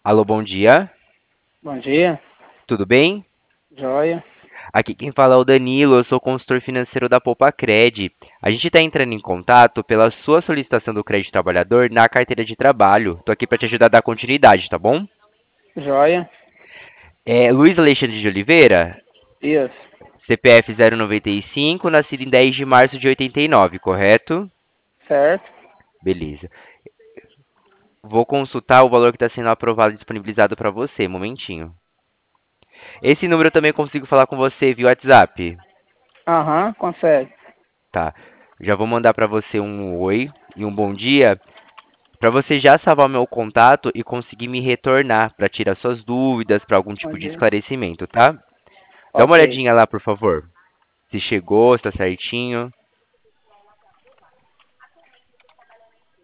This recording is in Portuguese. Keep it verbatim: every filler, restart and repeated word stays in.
Alô, bom dia. Bom dia, Tudo bem? joia. Aqui quem fala é o Danilo, eu sou consultor financeiro da Poupa-Cred. A gente está entrando em contato pela sua solicitação do crédito trabalhador na carteira de trabalho. Tô aqui para te ajudar a dar continuidade, tá bom? Joia. É Luiz Alexandre de Oliveira, Isso, C P F zero noventa e cinco, nascido em dez de março de oitenta e nove, correto? certo? Beleza. Vou consultar o valor que está sendo aprovado e disponibilizado para você, um momentinho. Esse número eu também consigo falar com você via WhatsApp. Aham, consegue. Tá. Já vou mandar para você um oi e um bom dia para você já salvar o meu contato e conseguir me retornar para tirar suas dúvidas, para algum Bom tipo de dia. esclarecimento, tá? Dá uma Ok, olhadinha lá, por favor. Se chegou, se tá certinho.